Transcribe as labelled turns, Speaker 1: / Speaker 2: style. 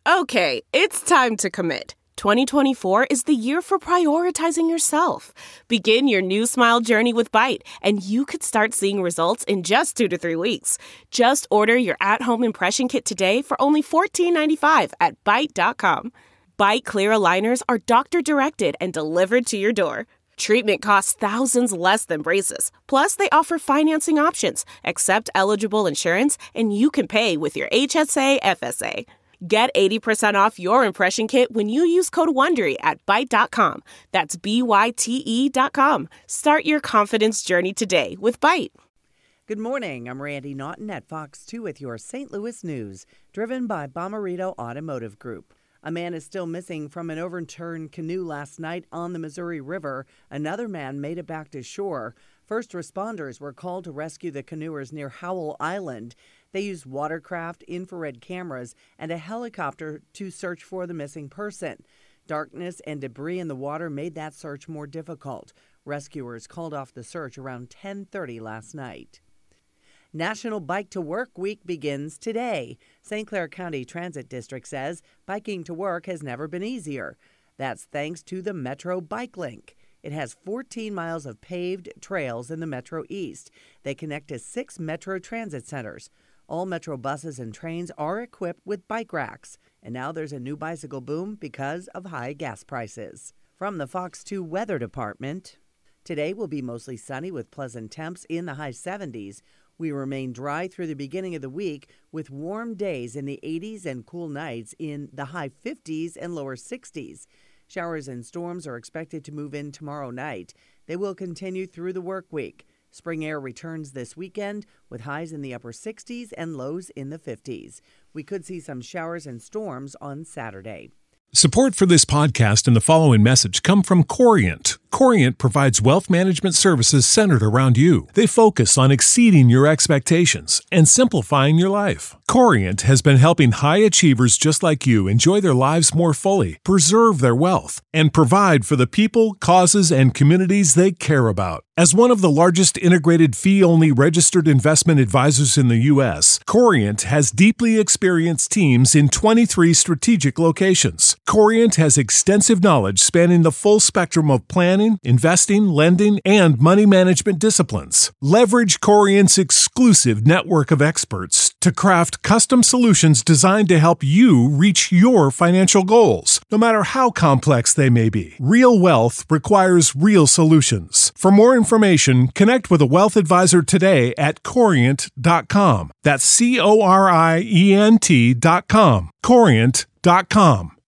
Speaker 1: Okay, it's time to commit. 2024 is the year for prioritizing yourself. Begin your new smile journey with Byte, and you could start seeing results in just 2 to 3 weeks. Just order your at-home impression kit today for only $14.95 at Byte.com. Byte Clear aligners are doctor-directed and delivered to your door. Treatment costs thousands less than braces. Plus, they offer financing options, accept eligible insurance, and you can pay with your HSA FSA. Get 80% off your impression kit when you use code WONDERY at Byte.com. That's BYTE.com. Start your confidence journey today with Byte.
Speaker 2: Good morning. I'm Randy Naughton at Fox 2 with your St. Louis news, driven by Bomarito Automotive Group. A man is still missing from an overturned canoe last night on the Missouri River. Another man made it back to shore. First responders were called to rescue the canoers near Howell Island. They used watercraft, infrared cameras, and a helicopter to search for the missing person. Darkness and debris in the water made that search more difficult. Rescuers called off the search around 10:30 last night. National Bike to Work Week begins today. St. Clair County Transit District says biking to work has never been easier. That's thanks to the Metro Bike Link. It has 14 miles of paved trails in the Metro East. They connect to 6 Metro Transit centers. All Metro buses and trains are equipped with bike racks. And now there's a new bicycle boom because of high gas prices. From the Fox 2 Weather Department, today will be mostly sunny with pleasant temps in the high 70s. We remain dry through the beginning of the week with warm days in the 80s and cool nights in the high 50s and lower 60s. Showers and storms are expected to move in tomorrow night. They will continue through the work week. Spring air returns this weekend with highs in the upper 60s and lows in the 50s. We could see some showers and storms on Saturday.
Speaker 3: Support for this podcast and the following message come from Corient. Corient provides wealth management services centered around you. They focus on exceeding your expectations and simplifying your life. Corient has been helping high achievers just like you enjoy their lives more fully, preserve their wealth, and provide for the people, causes, and communities they care about. As one of the largest integrated fee-only registered investment advisors in the U.S., Corient has deeply experienced teams in 23 strategic locations. Corient has extensive knowledge spanning the full spectrum of planning, investing, lending, and money management disciplines. Leverage Corient's exclusive network of experts to craft custom solutions designed to help you reach your financial goals, no matter how complex they may be. Real wealth requires real solutions. For more information, connect with a wealth advisor today at Corient.com. That's Corient.com. Corient.com.